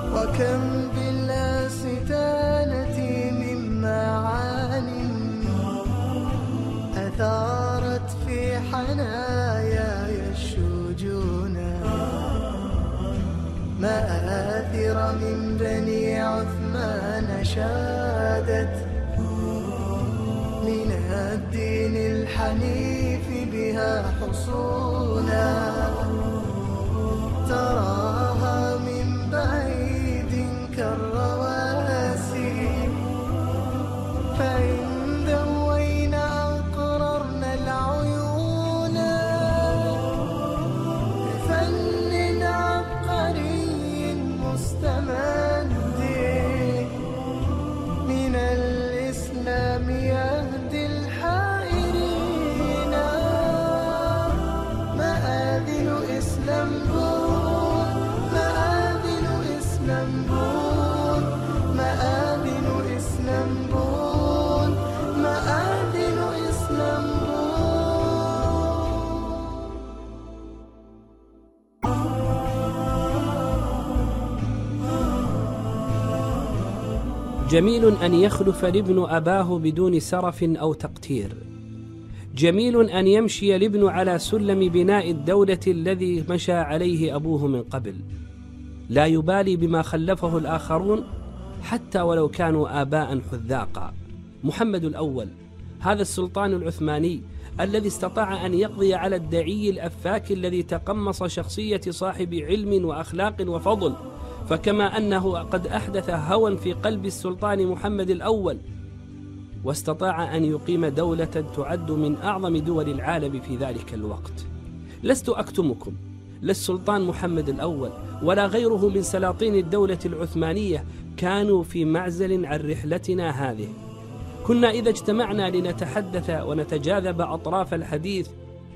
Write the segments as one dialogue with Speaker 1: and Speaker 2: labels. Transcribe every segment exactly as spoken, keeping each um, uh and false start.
Speaker 1: وكم بالاستدانة من معان أثارت في حناياي الشجون، مآثر من بني عثمان شادت من الدين الحنيف بها حصونا، تراها من بعيد كالرواسي، فإن دوينا أقررنا العيون، بفن عبقري مستمد من الإسلام يهدي الحائرين، مآذن إسلامبول، مآذن إسلامبول، مآذن إسلامبول، مآذن إسلامبول.
Speaker 2: جميل أن يخلف الابن أباه بدون سرف أو تقتير، جميل أن يمشي الابن على سلم بناء الدولة الذي مشى عليه أبوه من قبل، لا يبالي بما خلفه الآخرون حتى ولو كانوا آباء حذاقا. محمد الأول هذا السلطان العثماني الذي استطاع أن يقضي على الدعي الأفاك الذي تقمص شخصية صاحب علم وأخلاق وفضل، فكما أنه قد أحدث هوى في قلب السلطان محمد الأول، واستطاع أن يقيم دولة تعد من أعظم دول العالم في ذلك الوقت. لست أكتمكم، لا السلطان محمد الأول ولا غيره من سلاطين الدولة العثمانية كانوا في معزل عن رحلتنا هذه. كنا إذا اجتمعنا لنتحدث ونتجاذب أطراف الحديث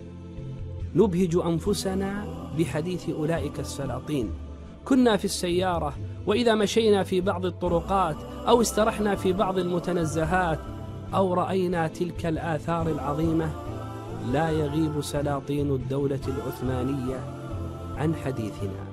Speaker 2: نبهج أنفسنا بحديث أولئك السلاطين. كنا في السيارة، وإذا مشينا في بعض الطرقات أو استرحنا في بعض المتنزهات أو رأينا تلك الآثار العظيمة لا يغيب سلاطين الدولة العثمانية عن حديثنا.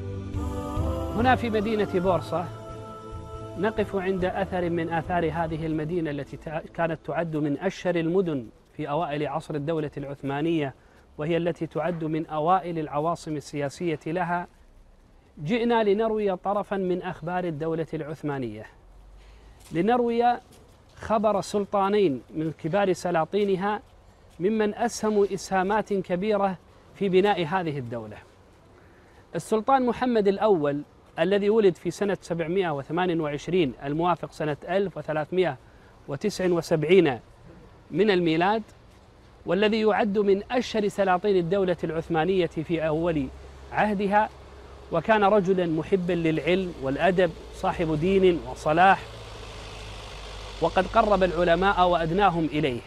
Speaker 2: هنا في مدينة بورصة نقف عند أثر من آثار هذه المدينة التي كانت تعد من أشهر المدن في أوائل عصر الدولة العثمانية، وهي التي تعد من أوائل العواصم السياسية لها. جئنا لنروي طرفا من أخبار الدولة العثمانية، لنروي خبر سلطانين من كبار سلاطينها ممن أسهموا إسهامات كبيرة في بناء هذه الدولة. السلطان محمد الأول الذي ولد في سنة سبعمائة وثمانية وعشرين الموافق سنة ألف وثلاثمائة وتسعة وسبعين من الميلاد، والذي يعد من أشهر سلاطين الدولة العثمانية في أول عهدها، وكان رجلا محبا للعلم والأدب، صاحب دين وصلاح، وقد قرب العلماء وأدناهم إليه.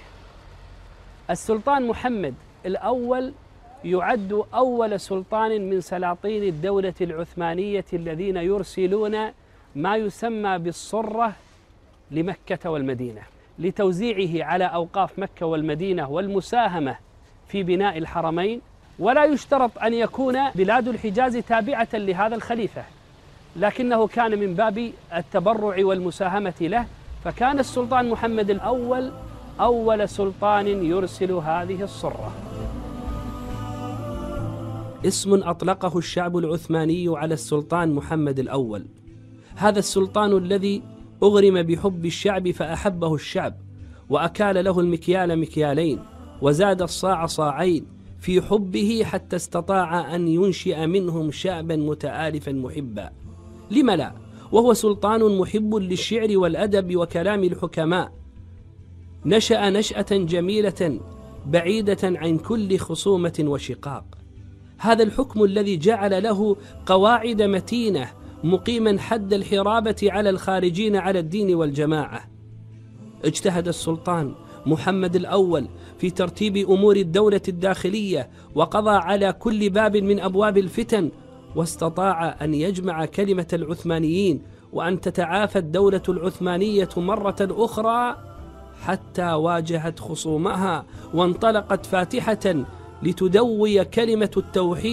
Speaker 2: السلطان محمد الأول يعد أول سلطان من سلاطين الدولة العثمانية الذين يرسلون ما يسمى بالصرة لمكة والمدينة لتوزيعه على أوقاف مكة والمدينة والمساهمة في بناء الحرمين. ولا يشترط أن يكون بلاد الحجاز تابعة لهذا الخليفة، لكنه كان من باب التبرع والمساهمة له، فكان السلطان محمد الأول أول سلطان يرسل هذه الصرة. اسم أطلقه الشعب العثماني على السلطان محمد الأول، هذا السلطان الذي أغرم بحب الشعب فأحبه الشعب، وأكال له المكيال مكيالين وزاد الصاع صاعين في حبه، حتى استطاع أن ينشئ منهم شعبا متآلفا محبا. لم لا؟ وهو سلطان محب للشعر والأدب وكلام الحكماء، نشأ نشأة جميلة بعيدة عن كل خصومة وشقاق. هذا الحكم الذي جعل له قواعد متينة مقيما حد الحرابة على الخارجين على الدين والجماعة. اجتهد السلطان محمد الأول في ترتيب أمور الدولة الداخلية، وقضى على كل باب من أبواب الفتن، واستطاع أن يجمع كلمة العثمانيين وأن تتعافى الدولة العثمانية مرة أخرى، حتى واجهت خصومها وانطلقت فاتحة لتدوي كلمة التوحيد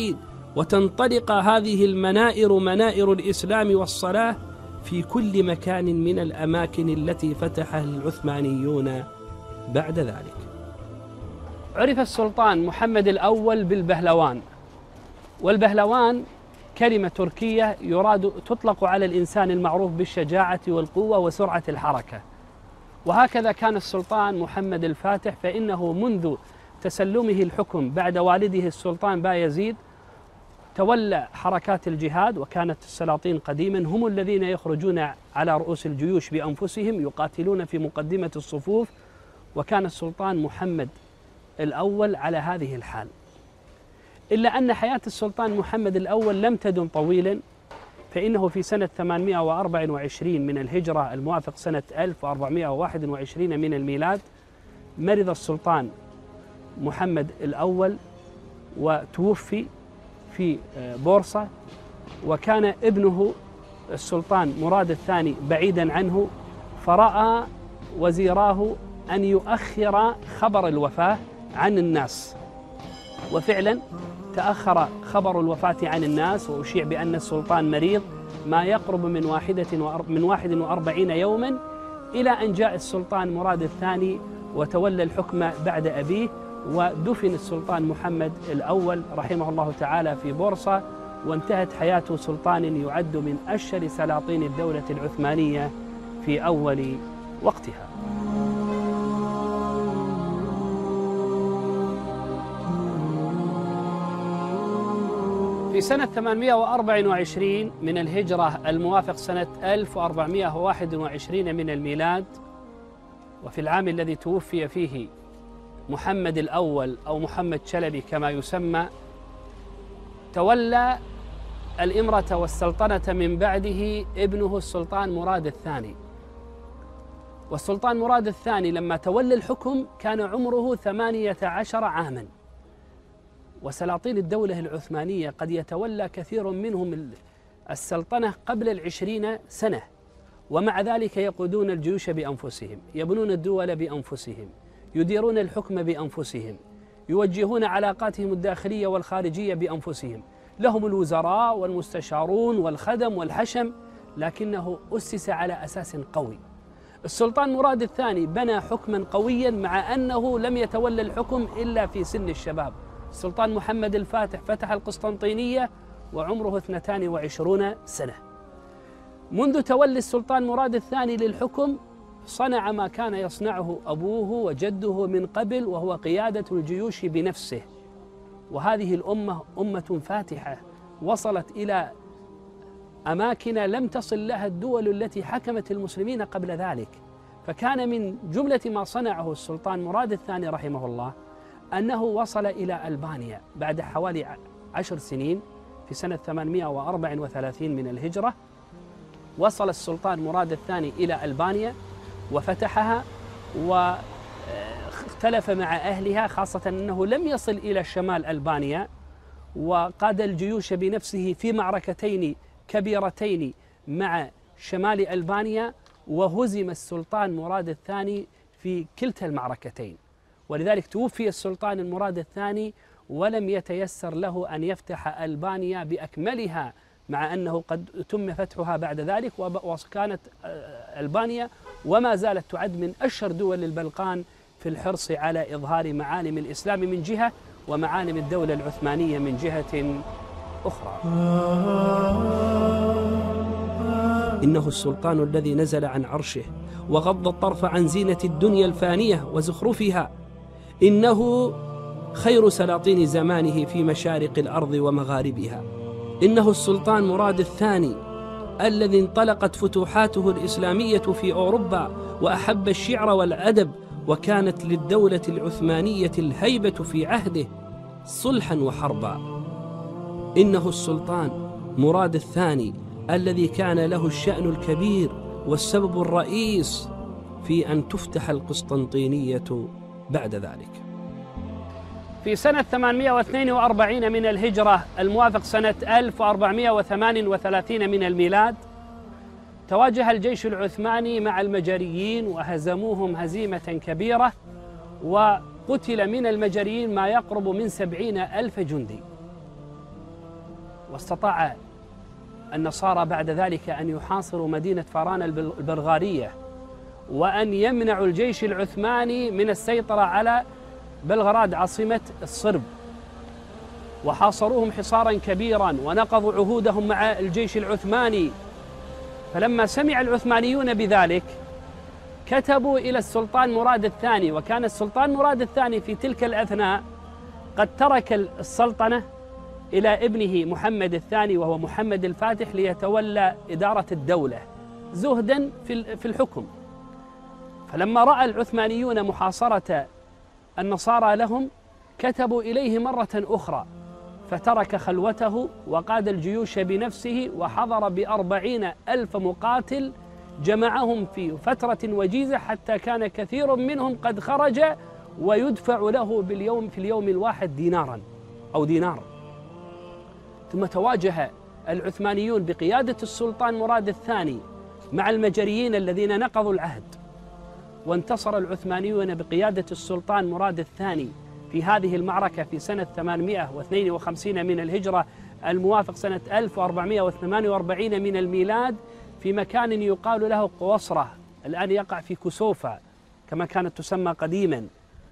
Speaker 2: وتنطلق هذه المنائر منائر الإسلام والصلاة في كل مكان من الأماكن التي فتحها العثمانيون بعد ذلك. عرف السلطان محمد الأول بالبهلوان، والبهلوان كلمة تركية يراد تطلق على الإنسان المعروف بالشجاعة والقوة وسرعة الحركة. وهكذا كان السلطان محمد الفاتح، فإنه منذ تسلمه الحكم بعد والده السلطان بايزيد تولى حركات الجهاد، وكانت السلاطين قديما هم الذين يخرجون على رؤوس الجيوش بأنفسهم يقاتلون في مقدمة الصفوف، وكان السلطان محمد الأول على هذه الحال. إلا أن حياة السلطان محمد الأول لم تدم طويلا، فإنه في سنة ثمانمائة وأربعة وعشرين من الهجرة الموافق سنة ألف وأربعمائة وواحد وعشرين من الميلاد مرض السلطان محمد الأول وتوفي في بورصة، وكان ابنه السلطان مراد الثاني بعيدا عنه، فرأى وزيراه أن يؤخر خبر الوفاة عن الناس، وفعلا تأخر خبر الوفاة عن الناس وأشيع بأن السلطان مريض ما يقرب من واحدة من واحد وأربعين يوما، إلى أن جاء السلطان مراد الثاني وتولى الحكم بعد أبيه، ودفن السلطان محمد الأول رحمه الله تعالى في بورصة، وانتهت حياة سلطان يعد من أشهر سلاطين الدولة العثمانية في أول وقتها. في سنة ثمانمائة وأربعة وعشرين من الهجرة الموافق سنة ألف وأربعمائة وواحد وعشرين من الميلاد، وفي العام الذي توفي فيه محمد الأول أو محمد شلبي كما يسمى، تولى الإمرة والسلطنة من بعده ابنه السلطان مراد الثاني. والسلطان مراد الثاني لما تولى الحكم كان عمره ثمانية عشر عاما، وسلاطين الدولة العثمانية قد يتولى كثير منهم السلطنة قبل العشرين سنة، ومع ذلك يقودون الجيوش بأنفسهم، يبنون الدول بأنفسهم، يديرون الحكم بأنفسهم، يوجهون علاقاتهم الداخلية والخارجية بأنفسهم، لهم الوزراء والمستشارون والخدم والحشم، لكنه أسس على أساس قوي. السلطان مراد الثاني بنى حكما قويا مع أنه لم يتولى الحكم إلا في سن الشباب. السلطان محمد الفاتح فتح القسطنطينية وعمره اثنتان وعشرون سنة. منذ تولي السلطان مراد الثاني للحكم صنع ما كان يصنعه أبوه وجده من قبل، وهو قيادة الجيوش بنفسه. وهذه الأمة أمة فاتحة وصلت إلى أماكن لم تصل لها الدول التي حكمت المسلمين قبل ذلك. فكان من جملة ما صنعه السلطان مراد الثاني رحمه الله أنه وصل إلى ألبانيا بعد حوالي عشر سنين في سنة ثمانمائة وأربعة وثلاثين من الهجرة. وصل السلطان مراد الثاني إلى ألبانيا وفتحها واختلف مع أهلها، خاصة أنه لم يصل إلى شمال ألبانيا، وقاد الجيوش بنفسه في معركتين كبيرتين مع شمال ألبانيا، وهزم السلطان مراد الثاني في كلتا المعركتين. ولذلك توفي السلطان المراد الثاني ولم يتيسر له أن يفتح ألبانيا بأكملها، مع أنه قد تم فتحها بعد ذلك، وكانت ألبانيا وما زالت تعد من أشهر دول البلقان في الحرص على إظهار معالم الإسلام من جهة ومعالم الدولة العثمانية من جهة أخرى. إنه السلطان الذي نزل عن عرشه وغض الطرف عن زينة الدنيا الفانية وزخرفها، إنه خير سلاطين زمانه في مشارق الأرض ومغاربها. إنه السلطان مراد الثاني الذي انطلقت فتوحاته الإسلامية في أوروبا وأحب الشعر والأدب، وكانت للدولة العثمانية الهيبة في عهده صلحا وحربا. إنه السلطان مراد الثاني الذي كان له الشأن الكبير والسبب الرئيس في أن تفتح القسطنطينية بعد ذلك. في سنة ثمانمائة واثنين وأربعين من الهجرة الموافق سنة ألف وأربعمائة وثمانية وثلاثين من الميلاد، تواجه الجيش العثماني مع المجريين وهزموهم هزيمة كبيرة، وقتل من المجريين ما يقرب من سبعين ألف جندي. واستطاع النصارى بعد ذلك أن يحاصروا مدينة فاران البلغارية وأن يمنعوا الجيش العثماني من السيطرة على بلغراد عاصمة الصرب، وحاصروهم حصارا كبيرا ونقضوا عهودهم مع الجيش العثماني. فلما سمع العثمانيون بذلك كتبوا إلى السلطان مراد الثاني، وكان السلطان مراد الثاني في تلك الأثناء قد ترك السلطنة إلى ابنه محمد الثاني وهو محمد الفاتح ليتولى إدارة الدولة زهدا في الحكم. فلما رأى العثمانيون محاصرة النصارى لهم كتبوا إليه مرة أخرى، فترك خلوته وقاد الجيوش بنفسه وحضر بأربعين ألف مقاتل جمعهم في فترة وجيزة، حتى كان كثير منهم قد خرج ويدفع له باليوم في اليوم الواحد دينارا أو دينار. ثم تواجه العثمانيون بقيادة السلطان مراد الثاني مع المجريين الذين نقضوا العهد، وانتصر العثمانيون بقيادة السلطان مراد الثاني في هذه المعركة في سنة ثمانمائة واثنين وخمسين من الهجرة الموافق سنة ألف وأربعمائة وثمانية وأربعين من الميلاد في مكان يقال له قوصرة، الآن يقع في كسوفة كما كانت تسمى قديما.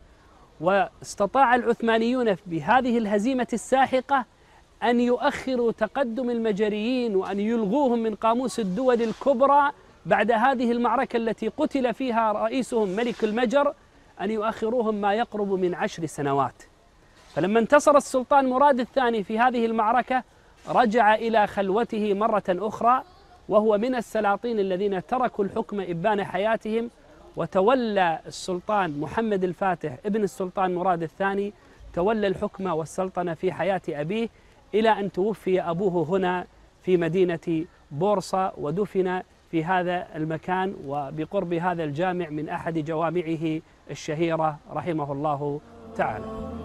Speaker 2: واستطاع العثمانيون بهذه الهزيمة الساحقة أن يؤخروا تقدم المجريين وأن يلغوهم من قاموس الدول الكبرى بعد هذه المعركة التي قتل فيها رئيسهم ملك المجر، أن يؤخروهم ما يقرب من عشر سنوات. فلما انتصر السلطان مراد الثاني في هذه المعركة رجع إلى خلوته مرة أخرى، وهو من السلاطين الذين تركوا الحكم إبان حياتهم، وتولى السلطان محمد الفاتح ابن السلطان مراد الثاني تولى الحكم والسلطنة في حياة أبيه إلى أن توفي أبوه هنا في مدينة بورصة، ودفن في هذا المكان وبقرب هذا الجامع من أحد جوامعه الشهيرة رحمه الله تعالى.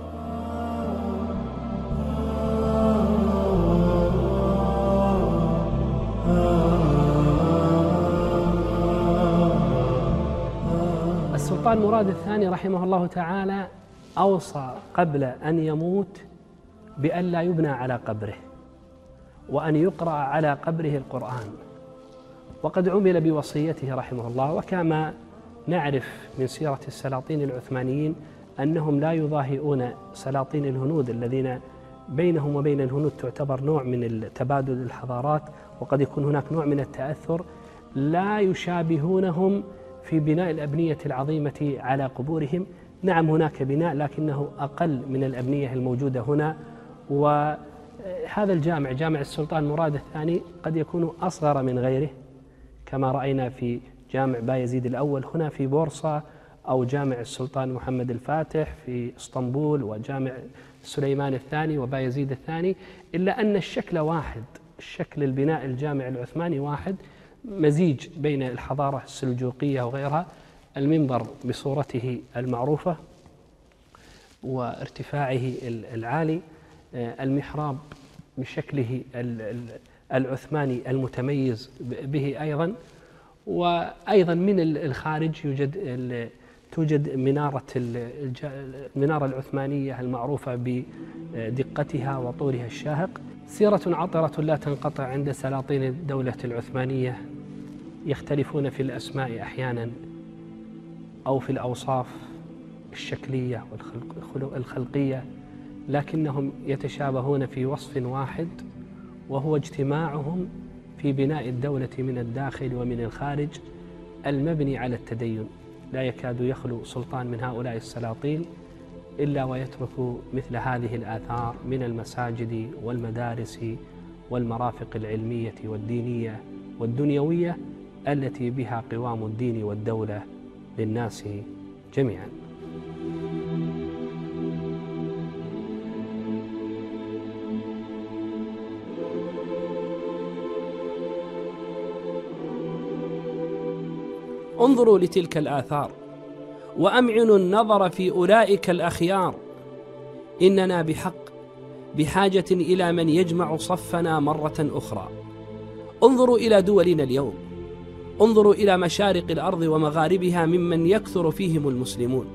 Speaker 2: السلطان مراد الثاني رحمه الله تعالى أوصى قبل أن يموت بأن لا يبنى على قبره وأن يقرأ على قبره القرآن، وقد عمل بوصيته رحمه الله. وكما نعرف من سيرة السلاطين العثمانيين أنهم لا يضاهئون سلاطين الهنود الذين بينهم وبين الهنود تعتبر نوع من تبادل الحضارات، وقد يكون هناك نوع من التأثر، لا يشابهونهم في بناء الأبنية العظيمة على قبورهم. نعم هناك بناء لكنه أقل من الأبنية الموجودة هنا. وهذا الجامع جامع السلطان مراد الثاني قد يكون أصغر من غيره، كما رأينا في جامع بايزيد الأول هنا في بورصة، أو جامع السلطان محمد الفاتح في اسطنبول، وجامع سليمان الثاني وبايزيد الثاني، إلا أن الشكل واحد، الشكل البناء الجامع العثماني واحد، مزيج بين الحضارة السلجوقية وغيرها. المنبر بصورته المعروفة وارتفاعه العالي، المحراب بشكله العثماني المتميز به أيضا. وأيضا من الخارج يوجد توجد منارة المنارة العثمانية المعروفة بدقتها وطولها الشاهق. سيرة عطرة لا تنقطع عند سلاطين الدولة العثمانية، يختلفون في الأسماء أحيانا أو في الأوصاف الشكلية والخلقية، لكنهم يتشابهون في وصف واحد، وهو اجتماعهم في بناء الدولة من الداخل ومن الخارج المبني على التدين. لا يكاد يخلو سلطان من هؤلاء السلاطين إلا ويترك مثل هذه الآثار من المساجد والمدارس والمرافق العلمية والدينية والدنيوية التي بها قوام الدين والدولة للناس جميعا. انظروا لتلك الآثار وأمعنوا النظر في أولئك الأخيار. إننا بحق بحاجة إلى من يجمع صفنا مرة أخرى. انظروا إلى دولنا اليوم، انظروا إلى مشارق الأرض ومغاربها ممن يكثر فيهم المسلمون.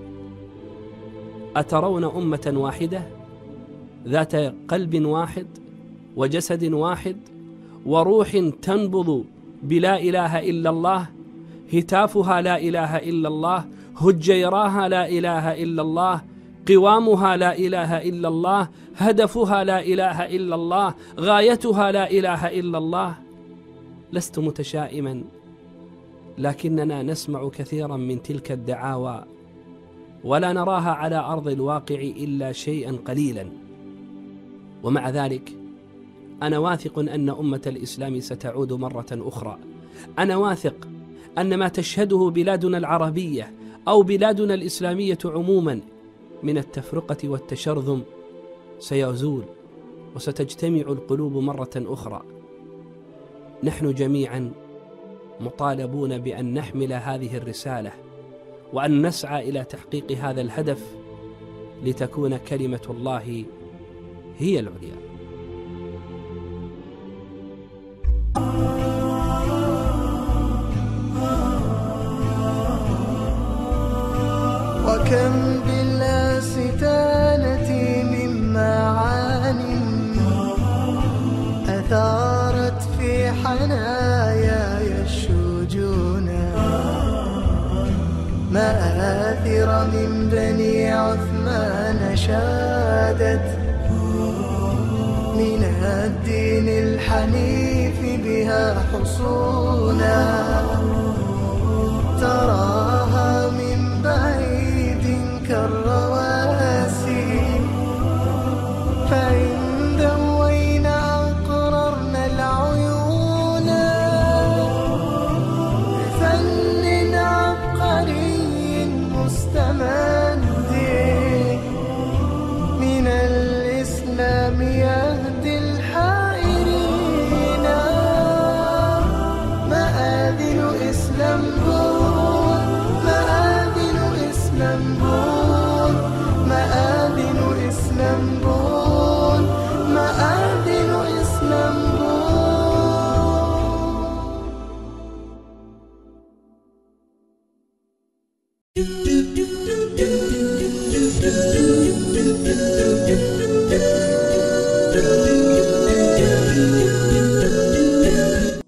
Speaker 2: أترون أمة واحدة ذات قلب واحد وجسد واحد وروح تنبض بلا إله إلا الله، هتافها لا إله إلا الله، هجيراها لا إله إلا الله، قوامها لا إله إلا الله، هدفها لا إله إلا الله، غايتها لا إله إلا الله. لست متشائما، لكننا نسمع كثيرا من تلك الدعاوى ولا نراها على أرض الواقع إلا شيئا قليلا. ومع ذلك أنا واثق أن أمة الإسلام ستعود مرة أخرى. أنا واثق أن ما تشهده بلادنا العربية أو بلادنا الإسلامية عموما من التفرقة والتشرذم سيزول، وستجتمع القلوب مرة أخرى. نحن جميعا مطالبون بأن نحمل هذه الرسالة وأن نسعى إلى تحقيق هذا الهدف لتكون كلمة الله هي العليا.
Speaker 1: وكم بالاستانة من معان أثارت في حناياي الشجون، مآثر من بني عثمان شادت من الدين الحنيف بها حصونا، تراها من بعيد كالرواسي، فإن دوينا أقررنا العيون، بفن عبقري مستمد من الإسلام يهدي الحائرين. مآذن إسلامبول، مآذن إسلامبول، مآذن إسلامبول، مآذن إسلامبول.